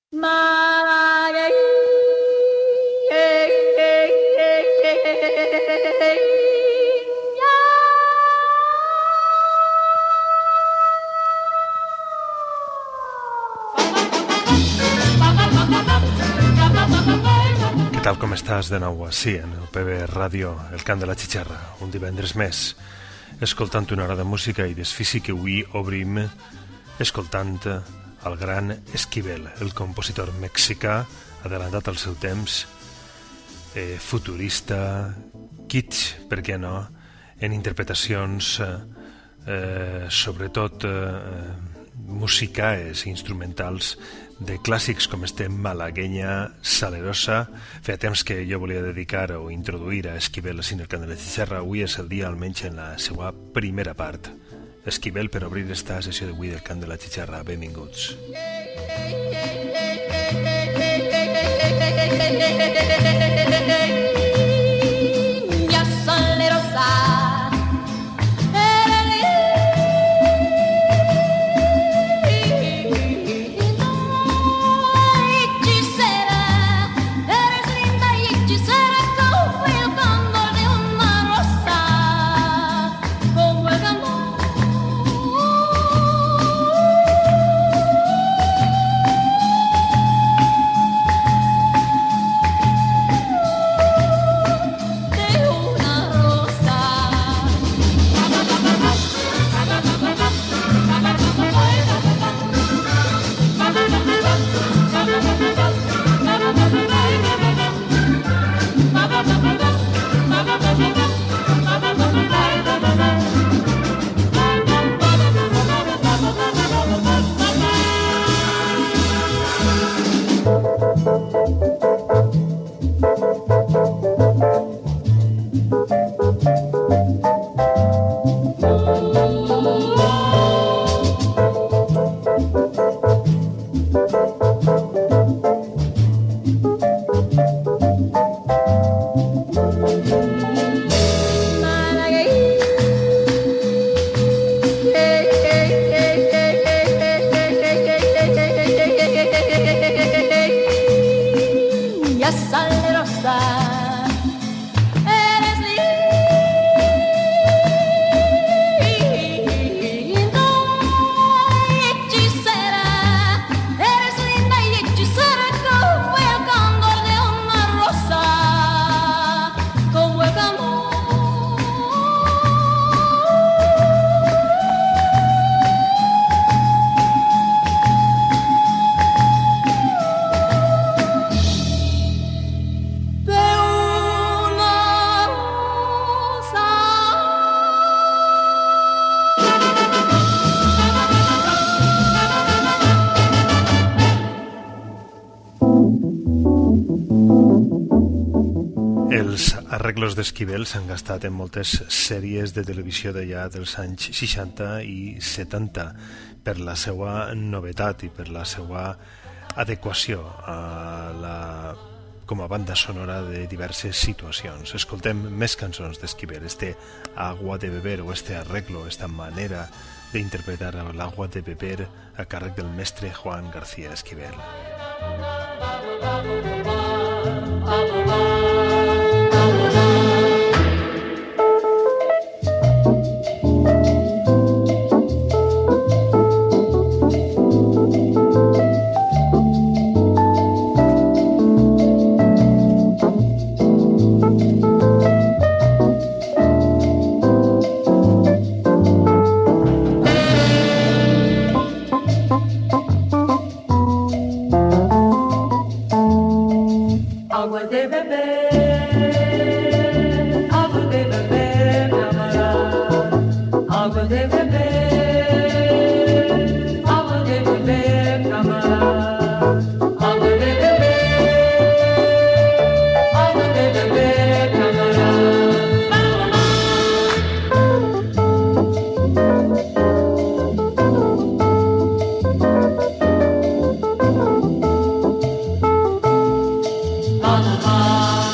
Què tal, com estàs de nou així en el PB Ràdio, el cant de la xixarra, un divendres més, escoltant una hora de música i desfici que avui obrim escoltant el gran Esquivel, el compositor mexicà adelantat al seu temps, futurista, kitsch, per què no, en interpretacions sobretot musicaes i instrumentals de clàssics com este Malagueña Salerosa. Feia temps que jo volia dedicar o introduir a Esquivel a el cant de la xixarra. Avui és el dia, almenys en la seva primera part. Esquivel per obrir esta sessió d'avui del cant de la xixarra. Benvinguts. Arreglos d'Esquivel s'han gastat en moltes sèries de televisió d'allà dels anys 60 i 70 per la seva novetat i per la seva adequació com a banda sonora de diverses situacions. Escoltem més cançons d'Esquivel, este Agua de Beber o este arreglo, esta manera d'interpretar l'Agua de Beber a càrrec del mestre Juan García Esquivel. Agua de beber, agua de beber, mi amor. Agua de beber, agua de beber, mi amor. Agua de beber, agua de beber, mi amor.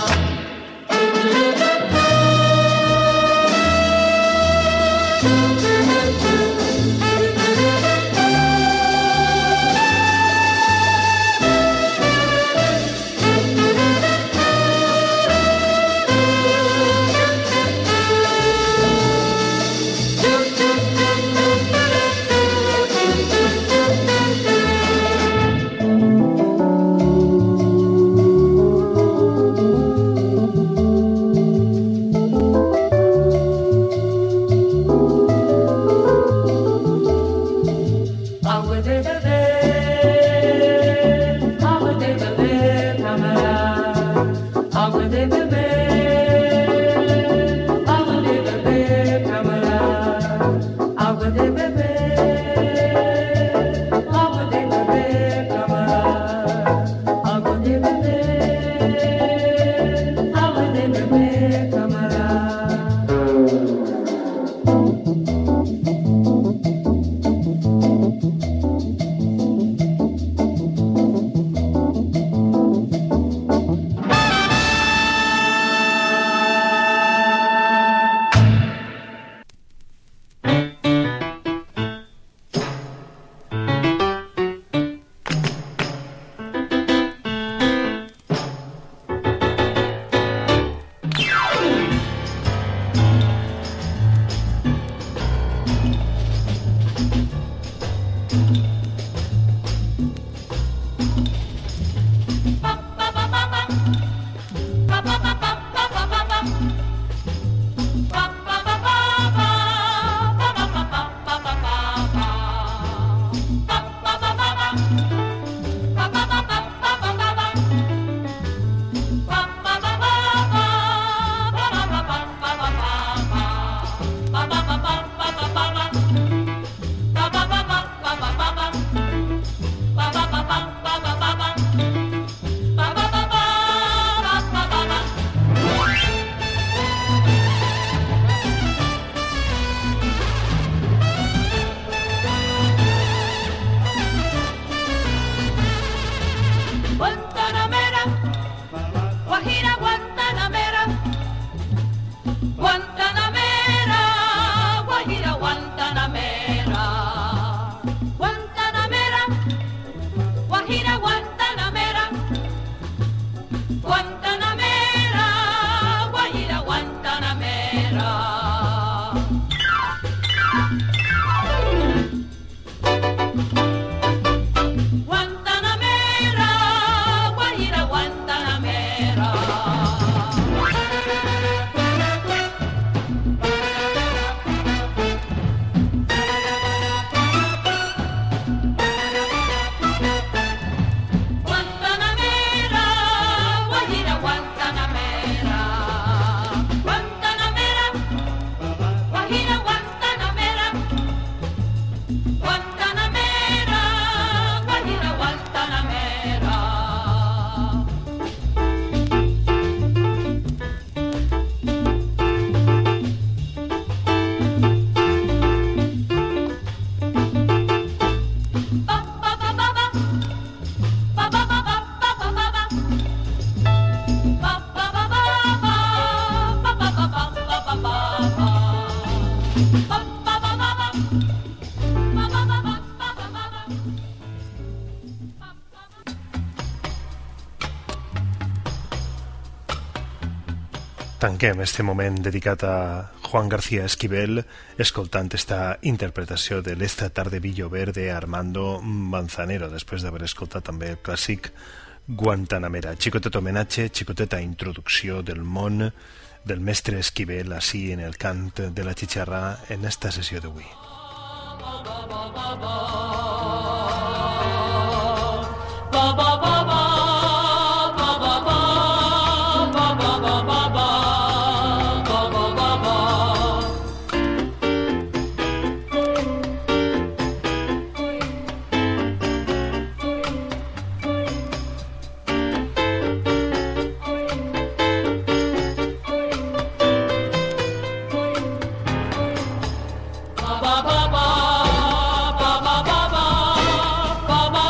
Tanquem este moment dedicat a Juan García Esquivel escoltant esta interpretació de l'Esta tarde vi llover de Armando Manzanero, després d'haver escoltat també el clàssic Guantanamera. Xicotet homenatge, xicoteta introducció del món del mestre Esquivel així en el cant de la xicharra en esta sessió d'avui. Ba ba ba ba ba ba ba ba ba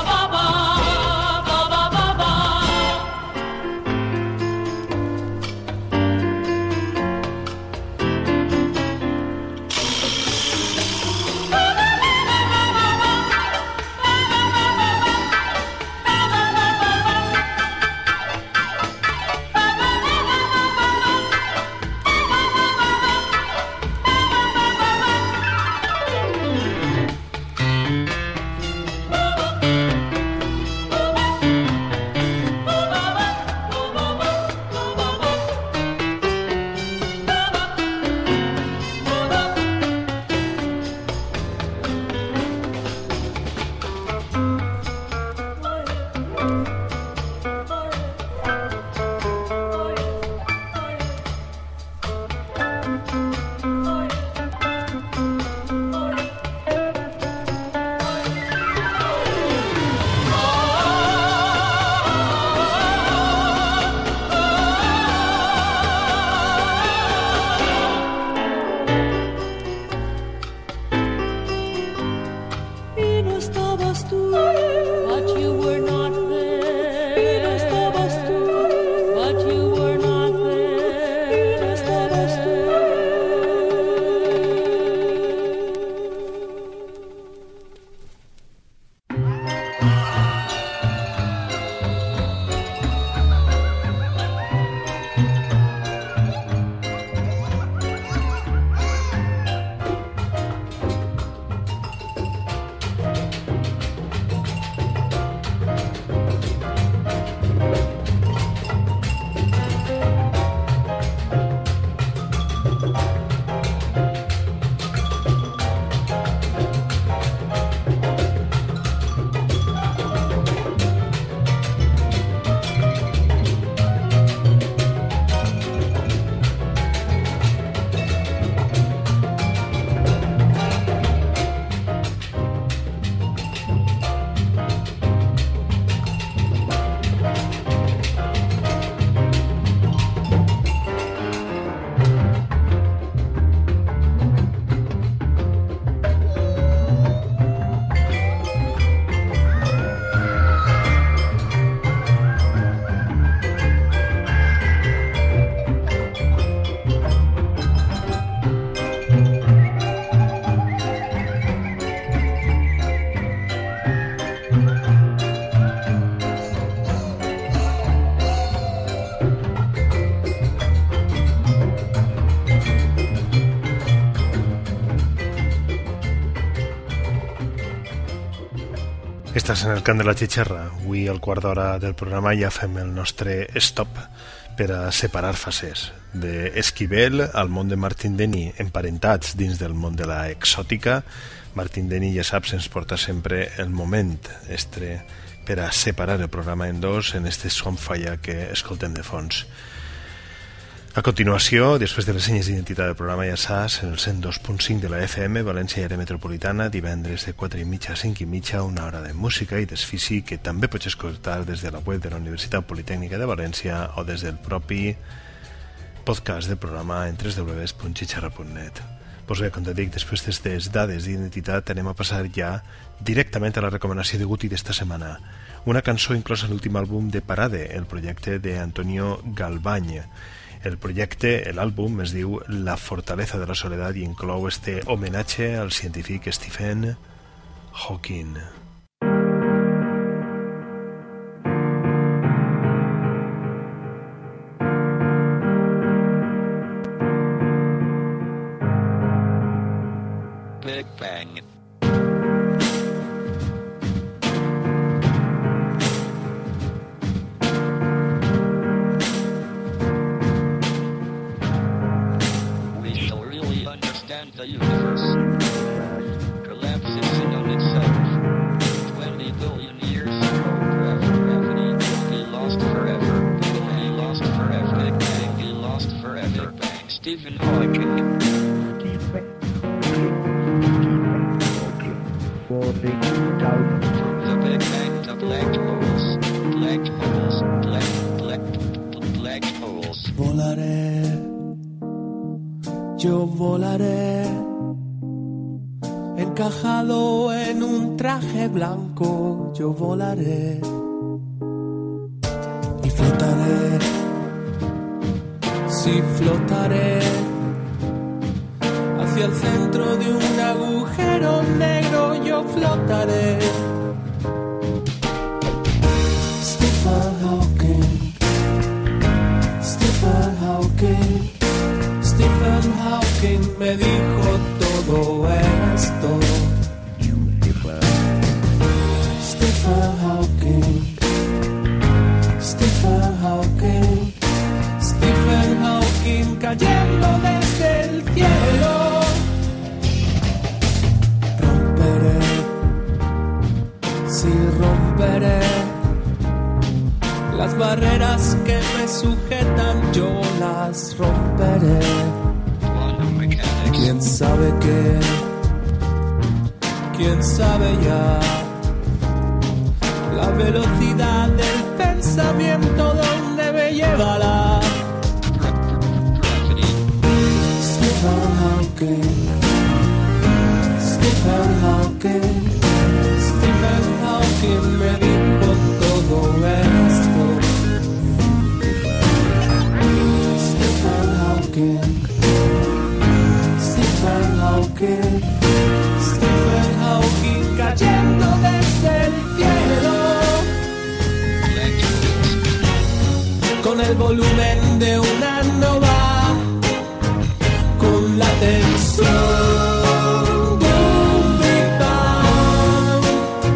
Estàs en el cant de la xitxarra. Avui al quart d'hora del programa ja fem el nostre stop per a separar fases. D'Esquivel al món de Martin Denny, emparentats dins del món de la exòtica. Martin Denny, ja saps, ens porta sempre el moment estre per a separar el programa en dos en este son falla que escoltem de fons. A continuació, després de les senyes d'identitat del programa, ja saps, en el 102.5 de la FM, València i àrea metropolitana, divendres de 4:30 a 5:30, una hora de música i desfici que també pots escoltar des de la web de la Universitat Politècnica de València o des del propi podcast del programa en www.xixarra.net. Pues bé, com te dic, després d'aquestes dades d'identitat anem a passar ja directament a la recomanació de Guti d'esta setmana. Una cançó inclosa en l'últim àlbum de Parade, el projecte d'Antonio Galvany. El projecte, l'àlbum, es diu La fortaleza de la soledad i inclou este homenatge al científic Stephen Hawking. Big Bang. The universe collapses in on itself. 20 billion years ago, gravity will be lost forever. Will be lost forever. Big Bang be lost forever. Big Bang. Stephen Hawking. From the Big Bang to black holes. Black holes. Black holes. Volaré. Yo volaré, encajado en un traje blanco, yo volaré y flotaré, sí flotaré, hacia el centro de un agujero negro, yo flotaré. Stephen Hawking, Stephen Hawking. Stephen Hawking me dijo todo esto. Stephen Hawking, Stephen Hawking, Stephen Hawking cayendo desde el cielo. Romperé, sí romperé las barreras que me sujetan, yo las romperé. ¿Quién sabe qué? ¿Quién sabe ya? La velocidad del pensamiento, ¿dónde me llevará? Stephen Hawking, Stephen Hawking, Stephen Hawking me dijo todo esto. Stephen Hawking, Stephen Hawking, Stephen Hawking cayendo desde el cielo. Con el volumen de una nova, con la tensión de un Big Bang.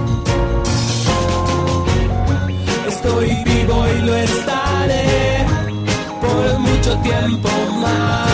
Estoy vivo y lo estaré por mucho tiempo más.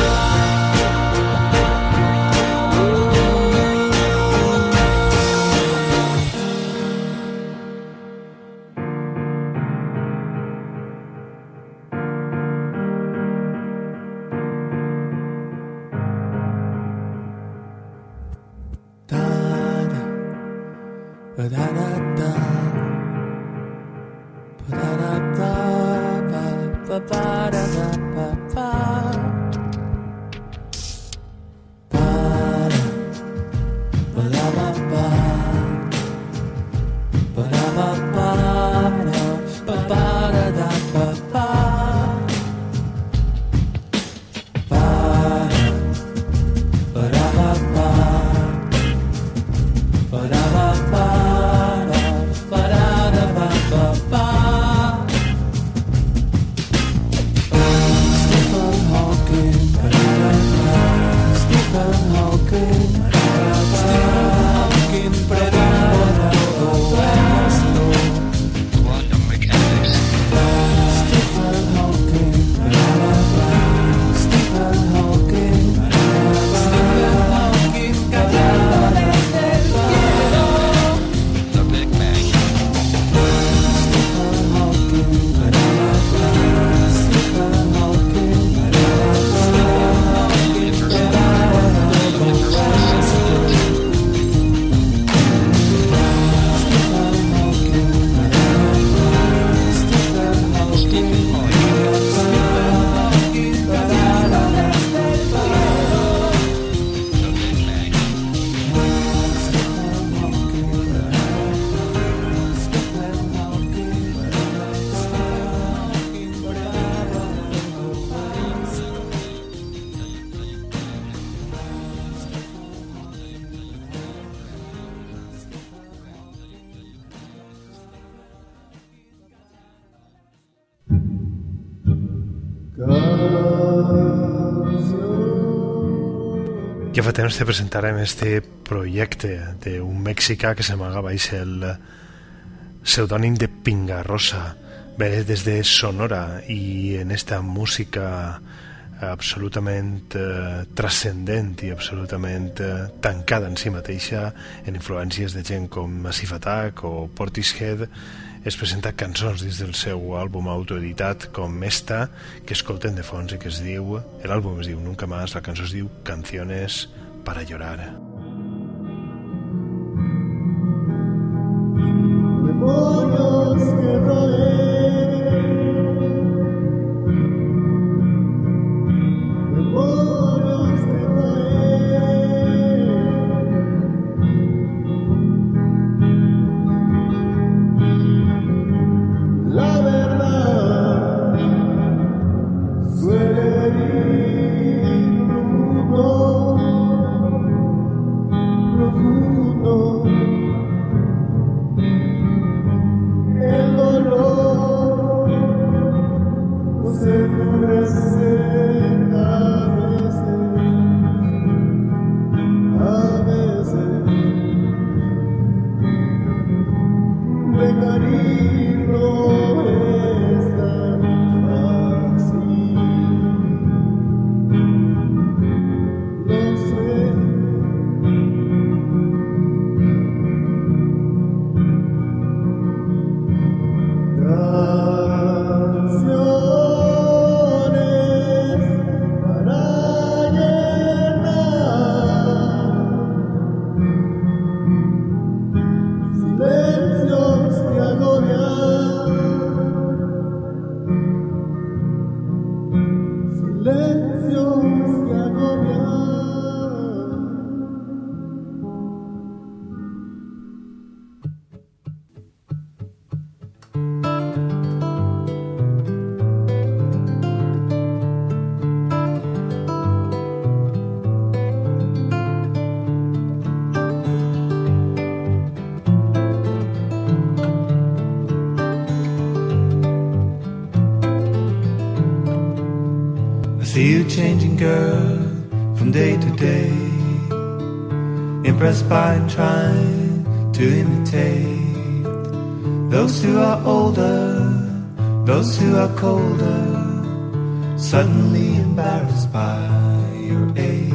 Ja fa temps que presentarem este projecte d'un mexicà que s'amagava el pseudònim de Pingarrosa. Ve des de Sonora i en esta música absolutament transcendent i absolutament tancada en si mateixa, en influències de gent com Massive Attack o Portishead, es presenta cançons dins del seu àlbum autoeditat com esta, que escolten de fons i que es diu, l'àlbum es diu Nunca Más, la cançó es diu Canciones para Llorar. See you changing, girl, from day to day, impressed by and trying to imitate those who are older, those who are colder, suddenly embarrassed by your age.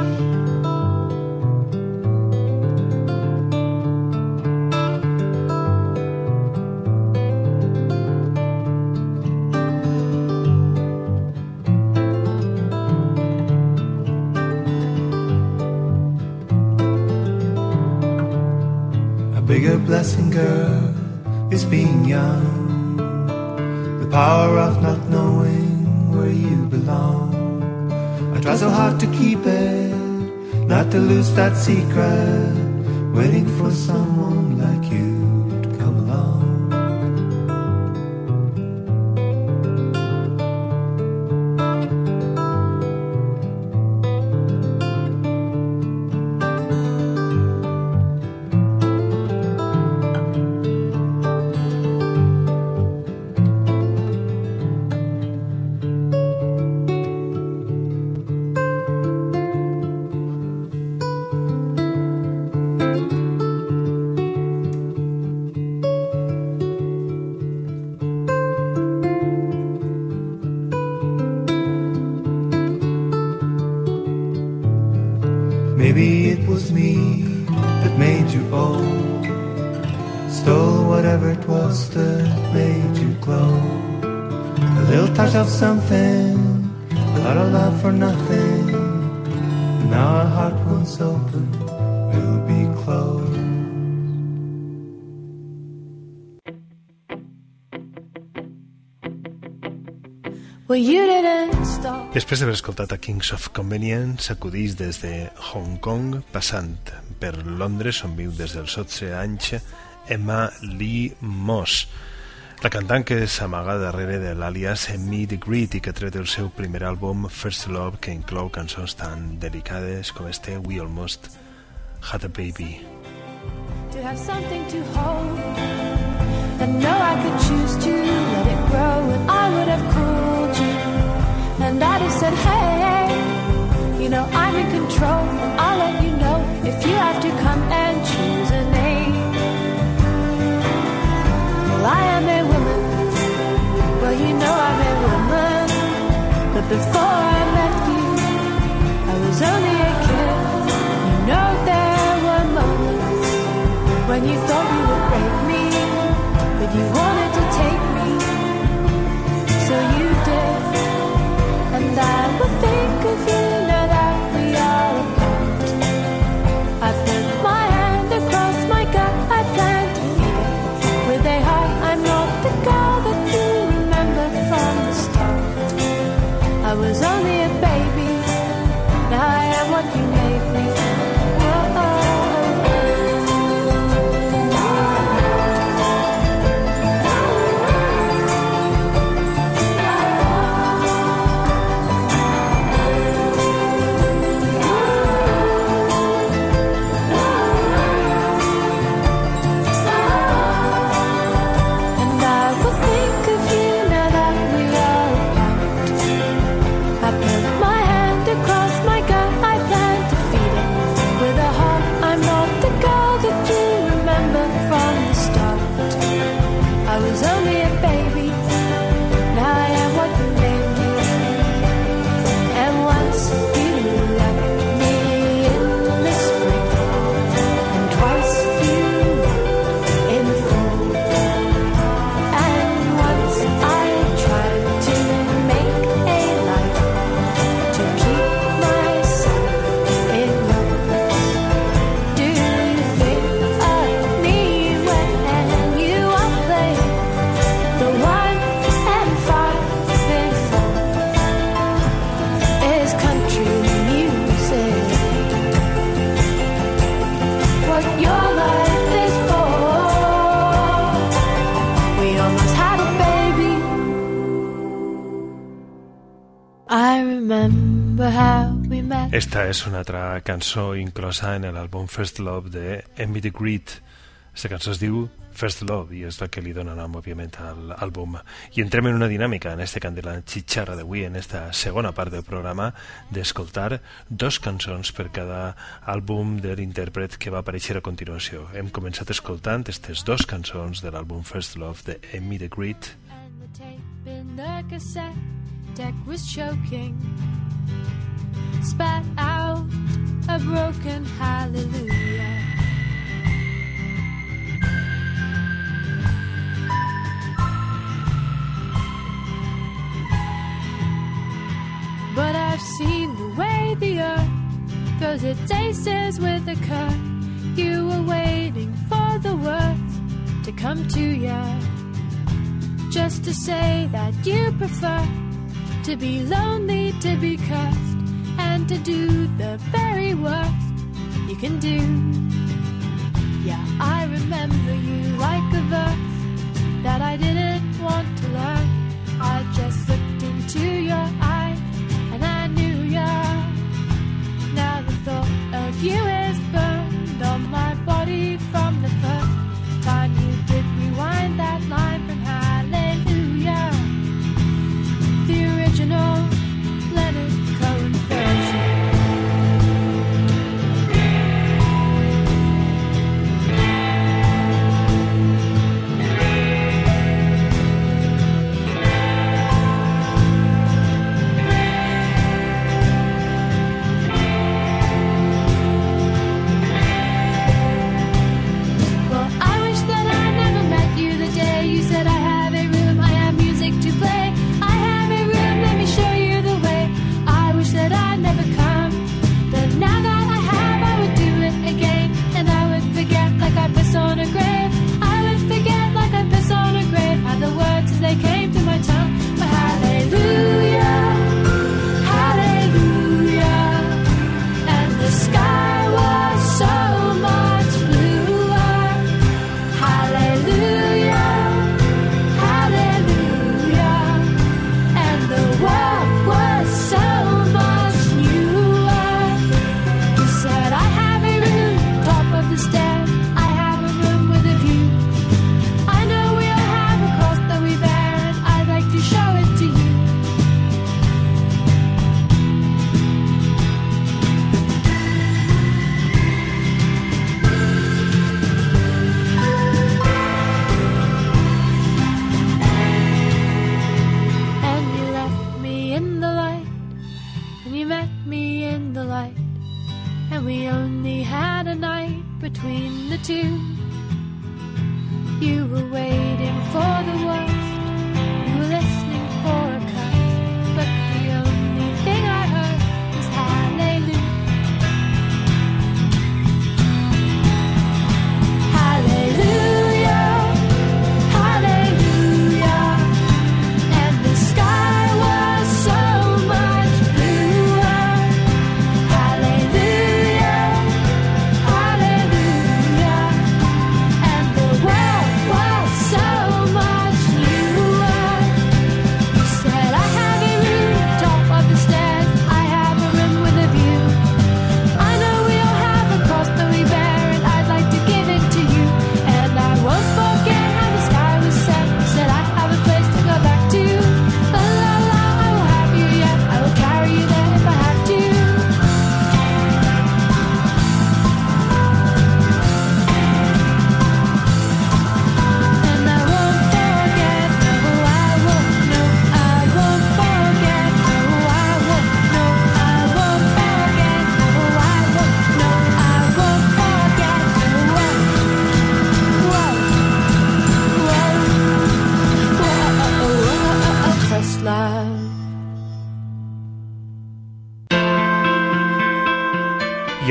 Bigger blessing, girl, is being young. The power of not knowing where you belong. I try so hard to keep it, not to lose that secret, waiting for someone like you to come along. Maybe it was me that made you old, stole whatever it was that made you glow. A little touch of something, a lot of love for nothing. Now our heart once open will be closed. Well, you didn't stop. Després d'haver escoltat a Kings of Convenience, acudís des de Hong Kong, passant per Londres, on viu des dels 12 anys, Emma Lee Moss, la cantant que s'amaga darrere de l'àlies Meet the Greet i que ha tret el seu primer àlbum First Love, que inclou cançons tan delicades com este We Almost Had a Baby. To have something to hold, and know I could choose to let it grow, and I would have called you you know I'm a woman, but before I met you, I was only a kid. You know there were moments when you thought you would break me, but you wanted to take me, so you did. And I will think of you now that we are apart. I put my hand across my gut, I plan to feed it with a heart. I'm not the girl that you remember from the start. I was only a baby, now I am what you made me. I was only a baby, now I am what you made me. And once you left me in the spring, and twice you in the fall. And once I tried to make a life to keep myself in yours. Do you think of me when you are playing the 1 and 5 and 4 is country music? What your life is for. We almost had a baby. I remember how we met. Esta és una altra cançó inclosa en l'àlbum First Love de Emmy the Great. Aquesta cançó es diu First Love i és la que li dona nom, òbviament, a l'àlbum. I entrem en una dinàmica en este cant de la xitxarra d'avui, en esta segona part del programa, d'escoltar 2 cançons per cada àlbum de l'intèrpret que va aparèixer a continuació. Hem començat escoltant aquestes 2 cançons de l'àlbum First Love de Emmy the Great. And the tape in the cassette deck was choking, spat out a broken hallelujah. But I've seen the way the earth goes its aces with a cut. You were waiting for the words to come to ya, just to say that you prefer to be lonely, to be cursed, and to do the very worst you can do. Yeah, I remember you like a verse that I didn't want to learn. I just looked into your eyes and I knew ya. Now the thought of you is burned on my body from the first time you did rewind that line from Hallelujah. The original Leonard Cohen version.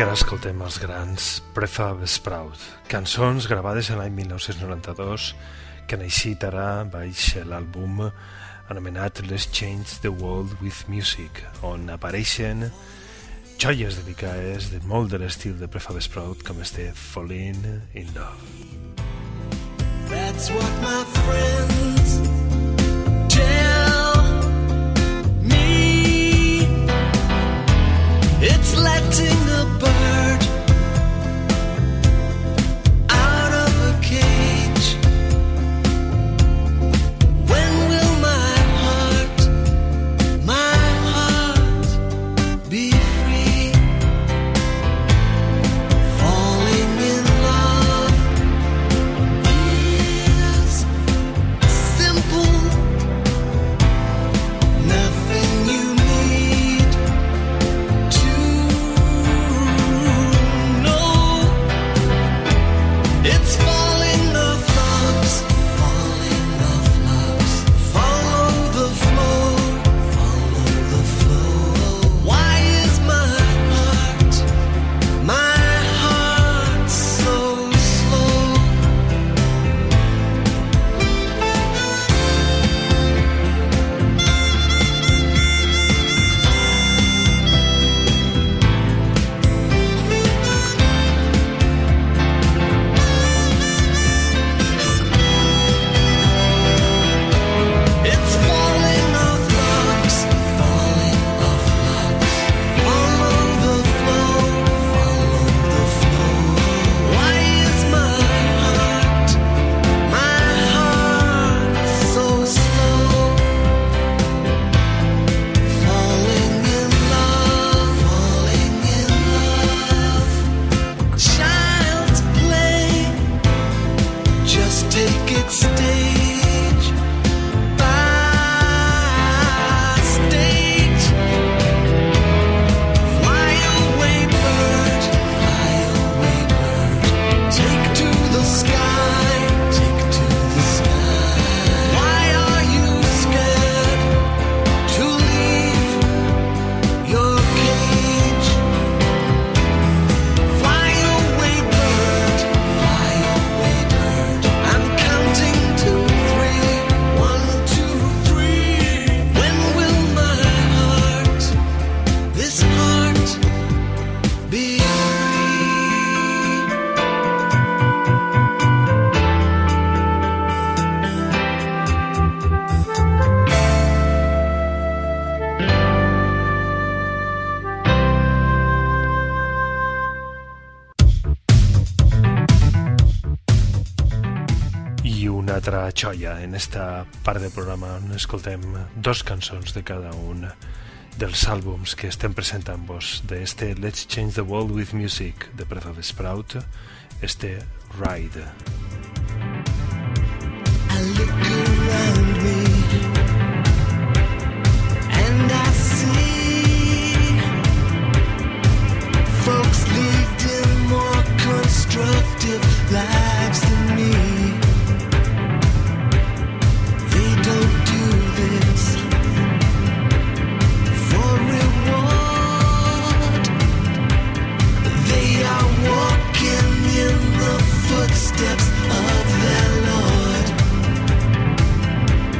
ara escoltem els grans Prefab Sprout, cançons gravades l'any 1992 que han eixit ara baix l'àlbum anomenat Let's Change the World with Music, on apareixen joies delicades de molt de l'estil de Prefab Sprout com este Falling in Love. That's what my friends tell me. It's letting a bird out of a cage. When will my heart be free? Falling in love is simple. Nothing you need to know. It's falling off loves, falling off loves. Follow the flow, follow the flow. Why is my heart so slow? It's falling off loves, falling off loves. Follow the flow, follow the flow. Why is my heart so slow? Falling in love, falling in love. Child's play, just take it stage by stage. Fly away bird, take to the sky, take to the sky. Why are you scared to leave your cage? Fly away bird, I'm counting to 3. 1, 2, 3. When will my heart, this heart, be free? I una altra joia en esta part del programa on escoltem 2 cançons de cada un dels àlbums que estem presentant-vos d'este Let's Change the World with Music de Prefab Sprout, este Ride. I look around me and I see folks leading more constructive lives than me. They don't do this for reward. They are walking in the footsteps of their Lord.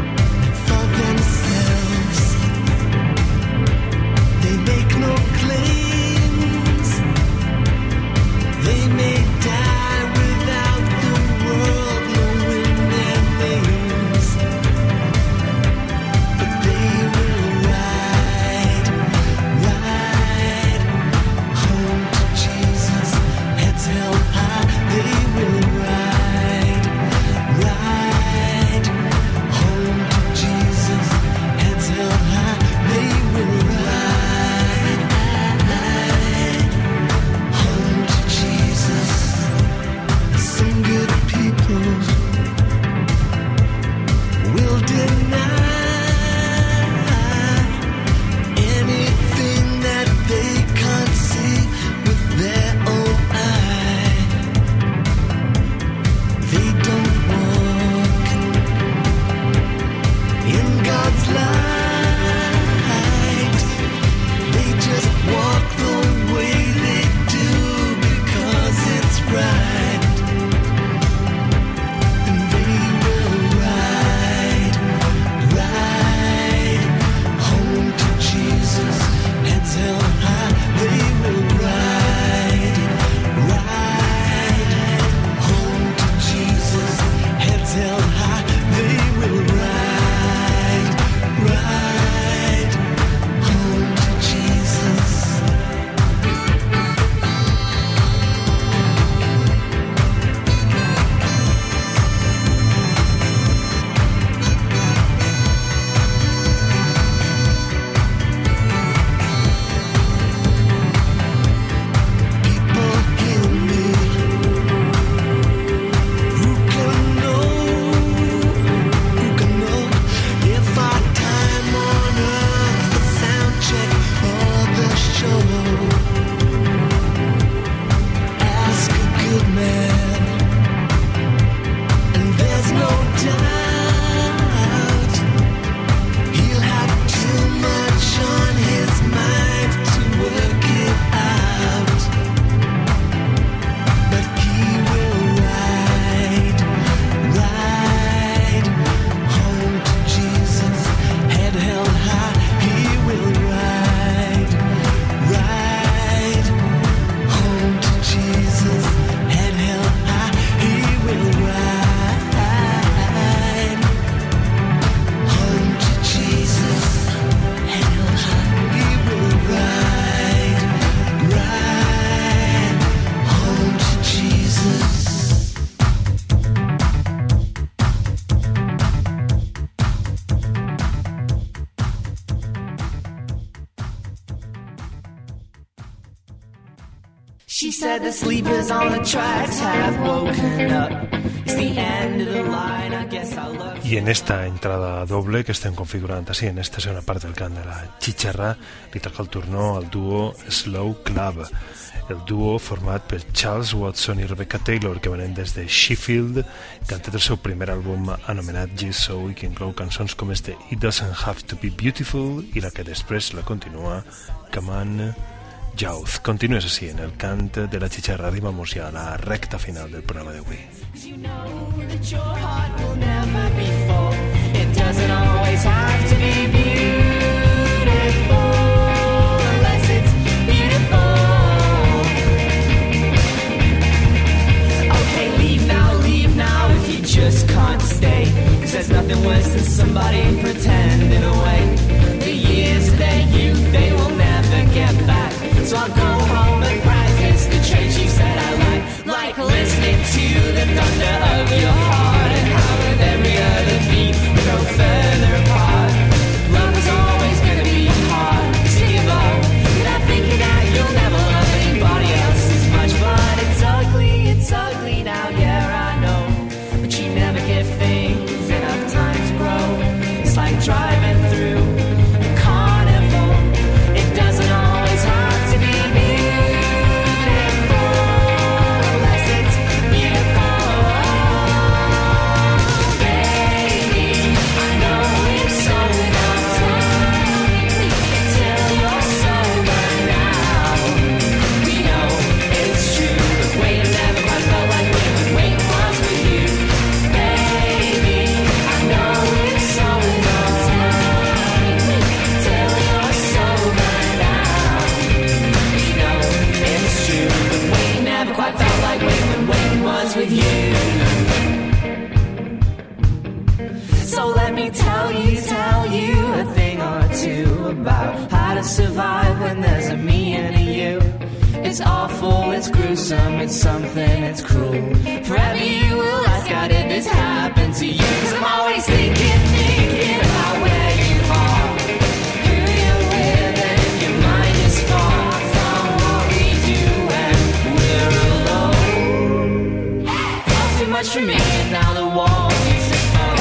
She said the sleepers on the tracks have woken up. It's the end of the line, I guess I love. I en esta entrada doble que estem configurant així, en esta segona part del cant de la xitxarra, li toca el turno al duo Slow Club, el duo format per Charles Watson i Rebecca Taylor, que venen des de Sheffield, que han tret el seu primer àlbum anomenat G-So i que inclou cançons com este It Doesn't Have to Be Beautiful i la que després la continua Come On Youth. Continues així en el cant de la xitxarra. Arribamos ja a la recta final del programa d'avui. You know that your heart will never be full. It doesn't always have to be beautiful, unless it's beautiful. Okay, leave now if you just can't stay. 'Cause there's nothing worse than somebody pretending away. The years of their youth, they will never get back. So I'll go home and practice the traits you said I like listening to the thunder of your heart, and how with every other beat we go further apart. Love is always gonna be hard to give up, without thinking that you'll never love anybody else as much. But it's ugly now, yeah, I know, but you never give things enough time to grow. It's like driving through a carnival. It doesn't always have to be beautiful, unless it's beautiful. Baby, I know it's so time till you're sober now. We know it's true, but waiting never quite felt like waiting was with you. Baby, I know it's so time till you're sober now. We know it's true, but waiting never quite felt like waiting was with you. So let me tell you a thing or two about how to survive when there's a me and a you. It's awful, it's gruesome, it's something, it's cruel. Forever you will ask, how did this happen to you? 'Cause I'm always thinking about where you are, who you're with, and if your mind is far from what we do when we're alone. Lost too much for me, and now the wall needs to fall.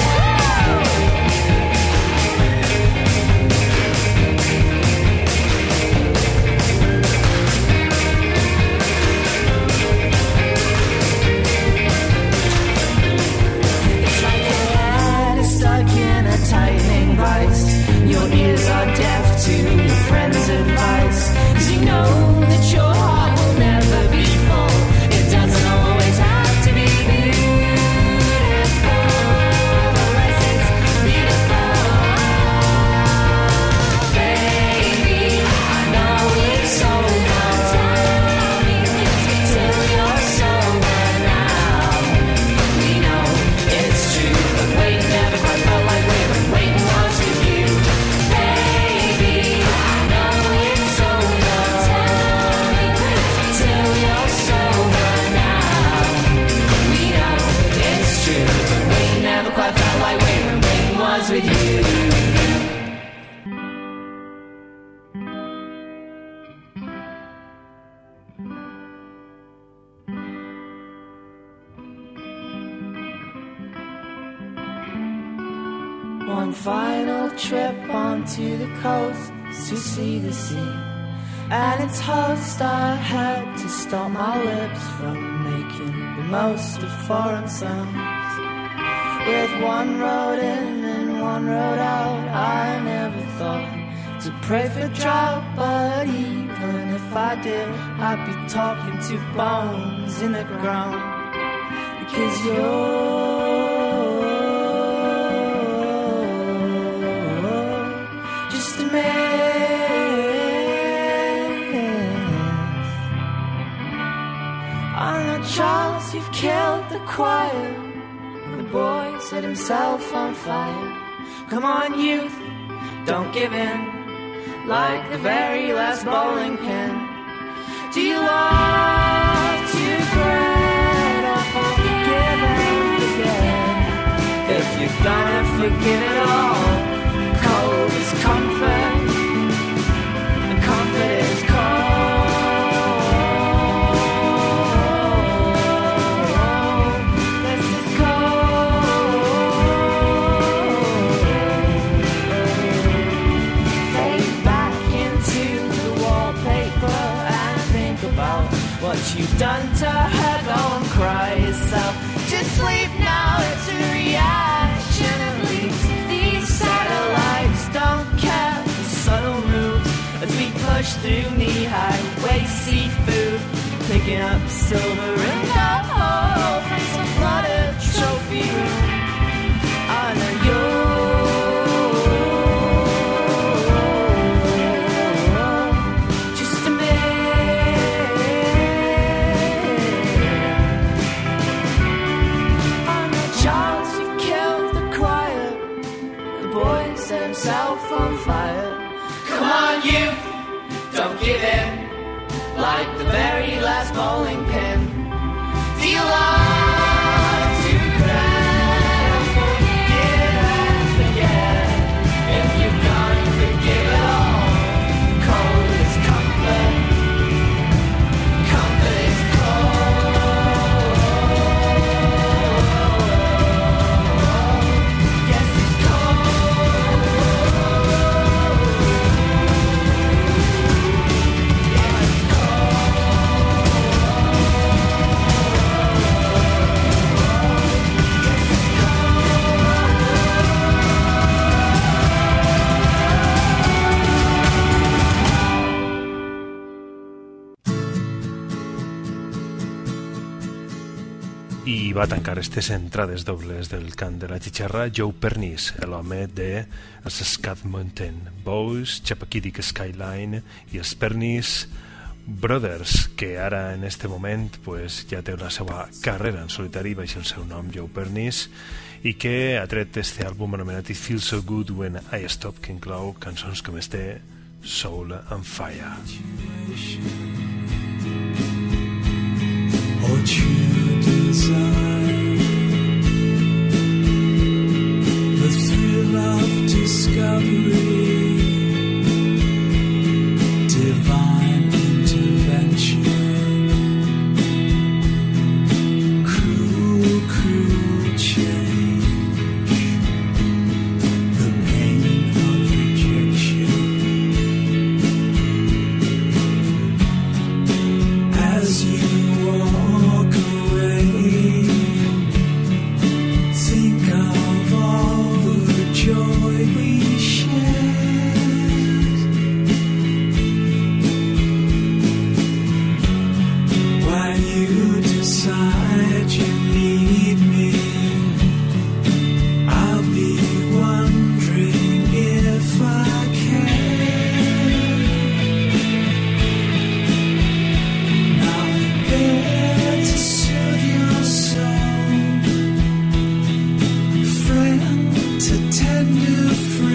It's like your head is stuck in a tightening vice. Your ears are deaf to your friends' advice. 'Cause you know that your heart will never be full. It doesn't always have to be beautiful, unless it's beautiful. Baby, I know it's so time till you're sober now. We know it's true, but waiting never quite felt like waiting was with you. Baby, I know it's so time till you're sober now. We know it's true, but waiting never quite felt like waiting was with you. One final trip onto the coast to see the sea. At its host I had to stop my lips from making the most of foreign sounds. With one road in and one road out, I never thought to pray for drought. But even if I did, I'd be talking to bones in the ground. Because you're just a myth. On the Charles, you've killed the choir. The boy set himself on fire. Come on, youth, don't give in. Like the very last bowling pin. Do you love to regret or forgive and forget? If you're gonna forgive it all, cold is comfort, and comfort is cold. through knee-high waist seafood, picking up silver and gold from some flooded trophy room on a just a minute. On the Charles who killed the choir, the boy set himself on fire. Come on, youth, don't give in, like the very last bowling pin. Do you love to cry or forgive and forget? If you're gonna forgive it all, cold is comfort, comfort is cold. Yes, it's cold. Yeah, it's I va tancar aquestes entrades dobles del cant de la xixarra Joe Pernice, l'home de els Scat Mountain Boys, Chappaquiddick Skyline i els Pernice Brothers, que ara en este moment pues, ja té la seva carrera en solitari baix el seu nom Joe Pernice i que ha tret este àlbum anomenat It Feels So Good When I Stop, que inclou cançons com este Soul and Fire. Or true desire, the thrill of discovery, divine intervention, cruel, cruel change, the pain of rejection. As you walk away, think of all the joy we shared. While you decide you need me, I'll be wondering if I can. Now there to soothe your soul, friend to tender friend.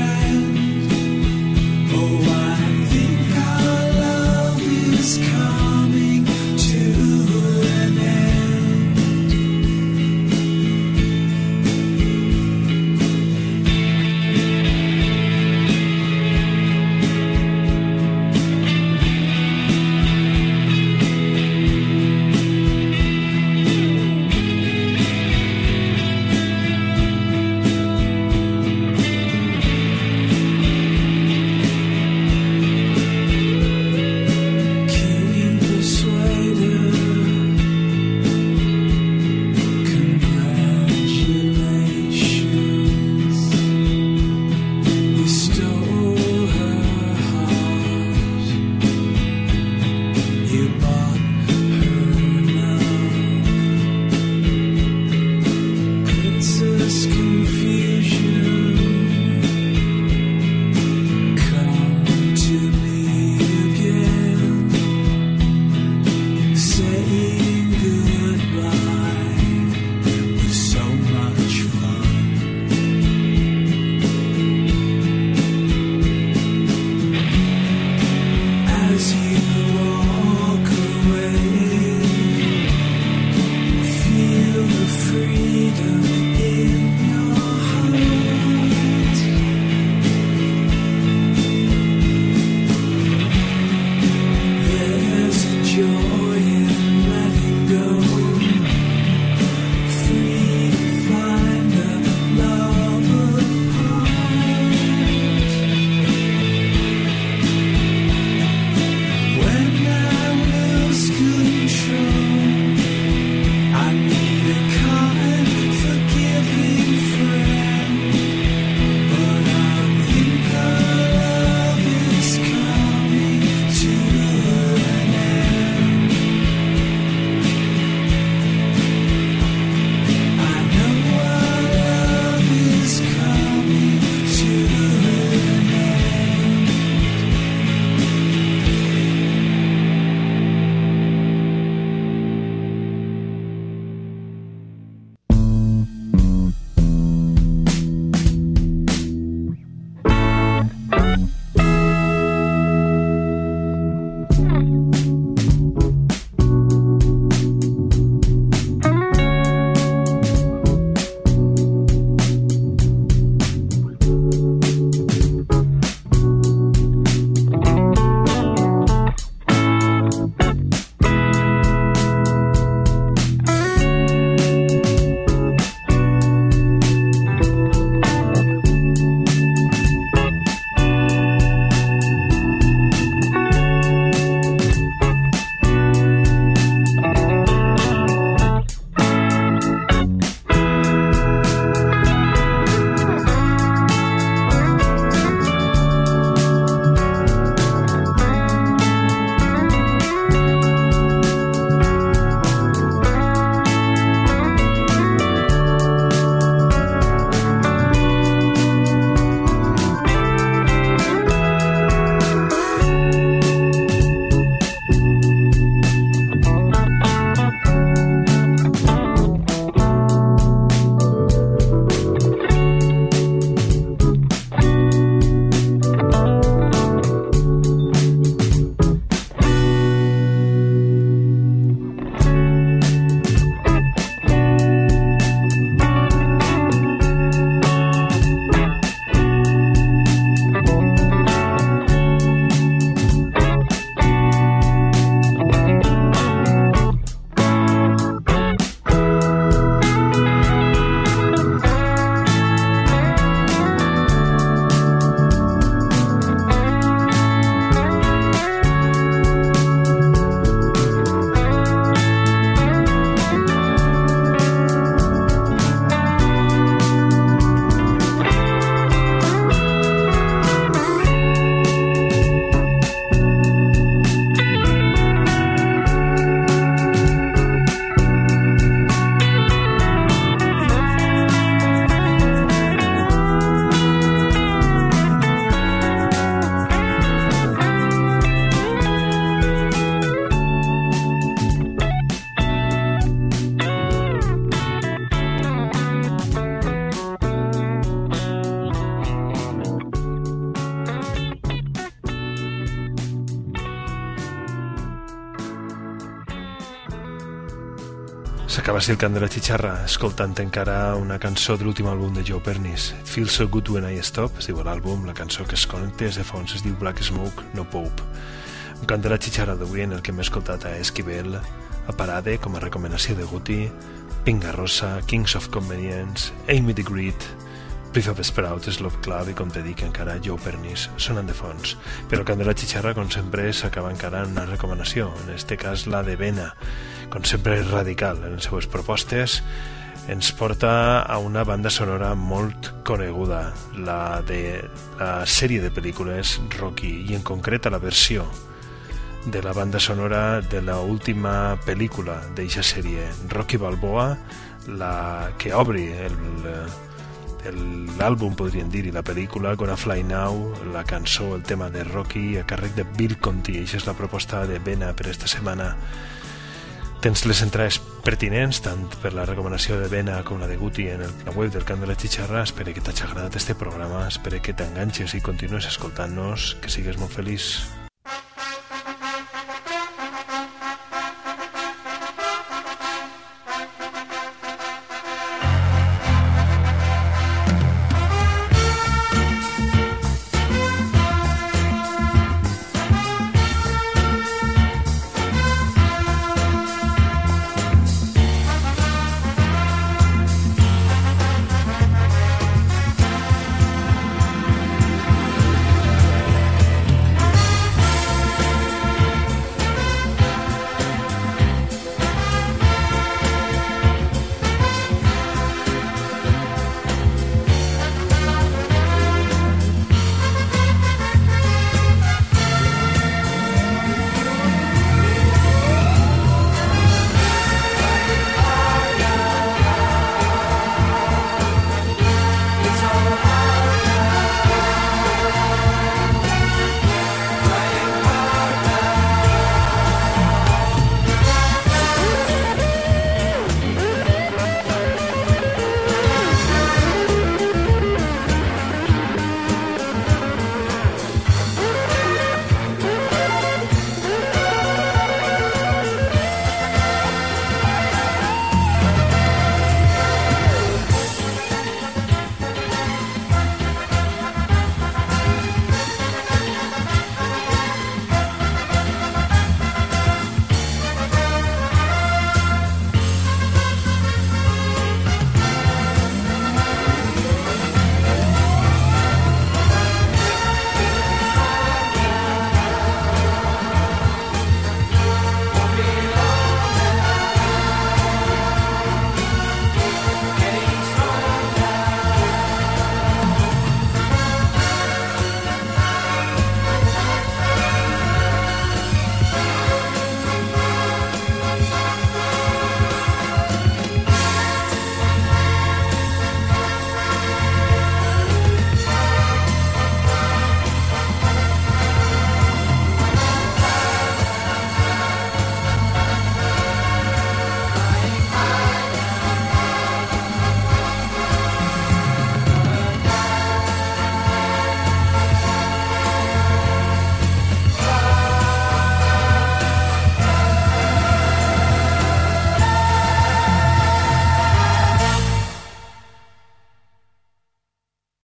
S'acaba així el cant de la xitxarra, escoltant encara una cançó de l'últim àlbum de Joe Pernis. It Feels So Good When I Stop, es diu l'àlbum, la cançó que es connecta des de fons es diu Black Smoke, No Pope. Un cant de la xitxarra d'avui en el que hem escoltat a Esquivel, a Parade com a recomanació de Guti, Pinga Rosa, Kings of Convenience, Amy the Great, Brief of Sprout, Love Club i com te dic encara Joe Pernis sonen de fons. Però el cant de la xitxarra com sempre s'acaba encara en una recomanació, en este cas la de Vena, com sempre radical en les seues propostes. Ens porta a una banda sonora molt coneguda, la de la sèrie de pel·lícules Rocky, i en concret a la versió de la banda sonora de la última pel·lícula d'eixa sèrie, Rocky Balboa, la que obri l'àlbum, podríem dir, i la pel·lícula Gonna Fly Now, la cançó, el tema de Rocky a càrrec de Bill Conti. Això és la proposta de Vena per esta setmana. Tens les entrades pertinents tant per la recomanació de Vena com la de Guti en la web del Cant de la Xitxarra. Espero que t'hagi agradat este programa, espero que t'enganxes i continues escoltant-nos, que sigues molt feliç.